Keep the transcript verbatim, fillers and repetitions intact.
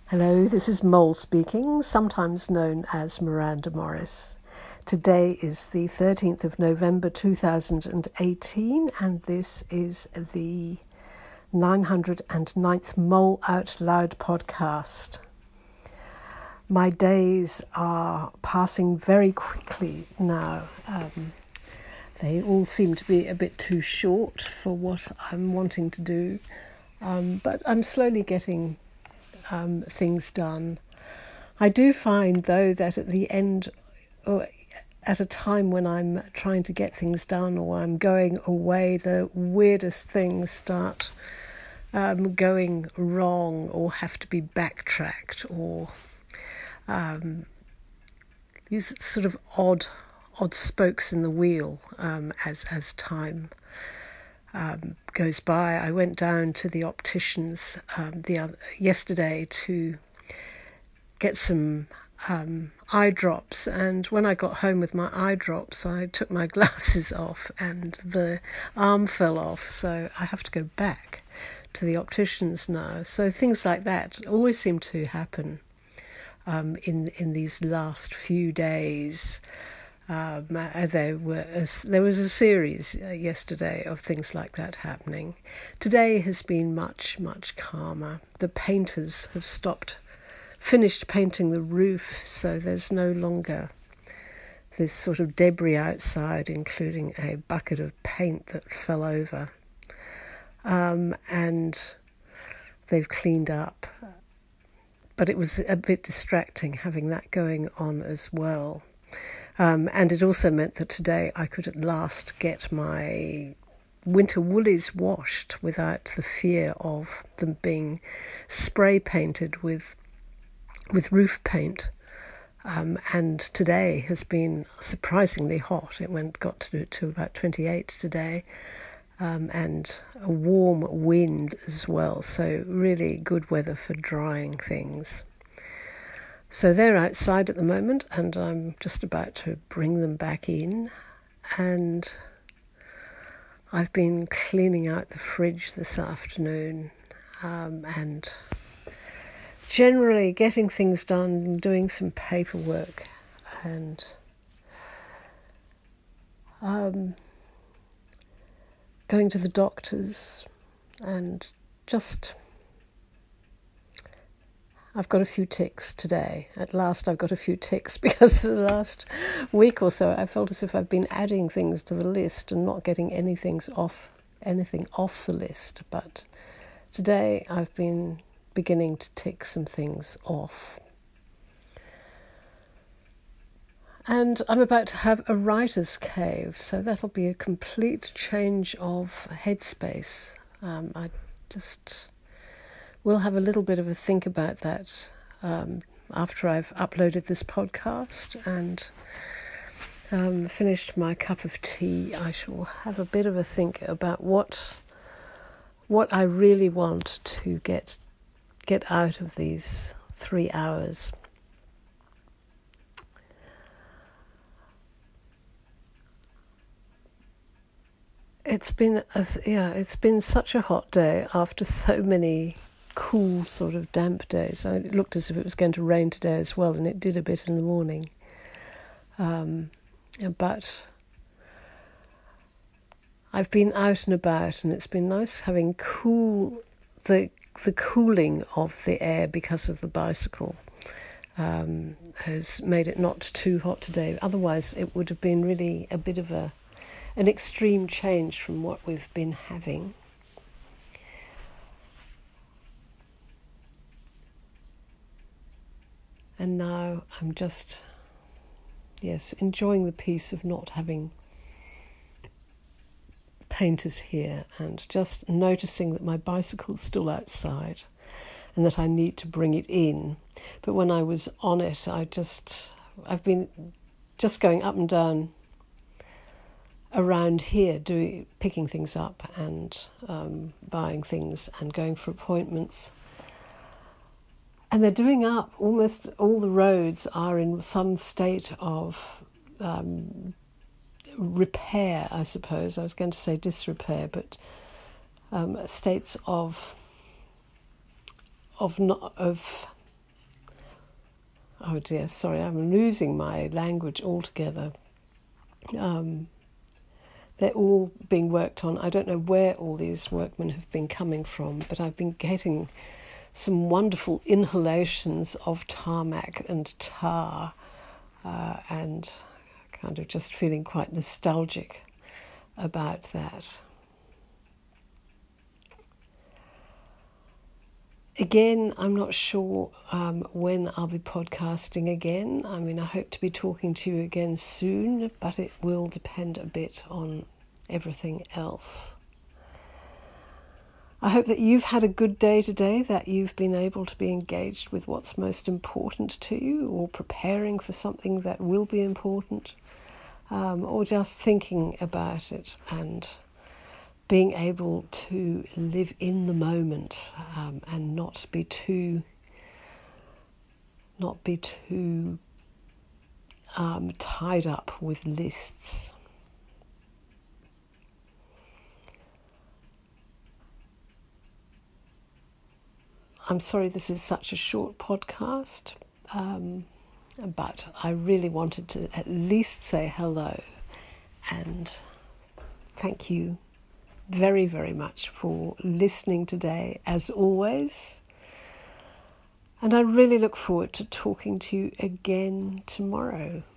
Hello, this is Mole speaking, sometimes known as Miranda Morris. Today is the thirteenth of November two thousand eighteen, and this is the nine hundred ninth Mole Out Loud podcast. My days are passing very quickly now. Um, they all seem to be a bit too short for what I'm wanting to do, um, but I'm slowly getting Um, things done. I do find, though, that at the end, or at a time when I'm trying to get things done or I'm going away, the weirdest things start um, going wrong or have to be backtracked, or um, these sort of odd, odd spokes in the wheel um, as as time Um, goes by. I went down to the opticians um, the other, yesterday to get some um, eye drops, and when I got home with my eye drops, I took my glasses off and the arm fell off, so I have to go back to the opticians now. So things like that always seem to happen um, in in these last few days. Um, there were a, there was a series uh, yesterday of things like that happening. Today has been much, much calmer. The painters have stopped, finished painting the roof, so there's no longer this sort of debris outside, including a bucket of paint that fell over. Um, and they've cleaned up. But it was a bit distracting having that going on as well. Um, and it also meant that today I could at last get my winter woolies washed without the fear of them being spray painted with with roof paint. Um, and today has been surprisingly hot. It went got to, to about twenty-eight today, um, and a warm wind as well. So really good weather for drying things. So they're outside at the moment, and I'm just about to bring them back in. And I've been cleaning out the fridge this afternoon, um, and generally getting things done, doing some paperwork, and um, going to the doctors, and just... I've got a few ticks today. At last I've got a few ticks, because for the last week or so I felt as if I've been adding things to the list and not getting anything off, anything off the list. But today I've been beginning to tick some things off. And I'm about to have a writer's cave, so that'll be a complete change of headspace. Um, I just... We'll have a little bit of a think about that um, after I've uploaded this podcast and um, finished my cup of tea. I shall have a bit of a think about what what I really want to get get out of these three hours. It's been a, yeah, it's been such a hot day after so many cool sort of damp days. So it looked as if it was going to rain today as well, and it did a bit in the morning. Um, but I've been out and about, and it's been nice having cool the the cooling of the air because of the bicycle um, has made it not too hot today. Otherwise, it would have been really a bit of a an extreme change from what we've been having. And now I'm just, yes, enjoying the peace of not having painters here, and just noticing that my bicycle's still outside and that I need to bring it in. But when I was on it, I just, I've been just going up and down around here, doing, picking things up and um, buying things and going for appointments. And they're doing up, almost all the roads are in some state of um, repair, I suppose. I was going to say disrepair, but um, states of of not of oh dear, sorry, I'm losing my language altogether. Um, they're all being worked on. I don't know where all these workmen have been coming from, but I've been getting some wonderful inhalations of tarmac and tar, uh, and kind of just feeling quite nostalgic about that. Again, I'm not sure um, when I'll be podcasting again. I mean, I hope to be talking to you again soon, but it will depend a bit on everything else. I hope that you've had a good day today, that you've been able to be engaged with what's most important to you, or preparing for something that will be important, um, or just thinking about it and being able to live in the moment, um, and not be too, not be too um, tied up with lists. I'm sorry this is such a short podcast, um, but I really wanted to at least say hello and thank you very, very much for listening today, as always. And I really look forward to talking to you again tomorrow.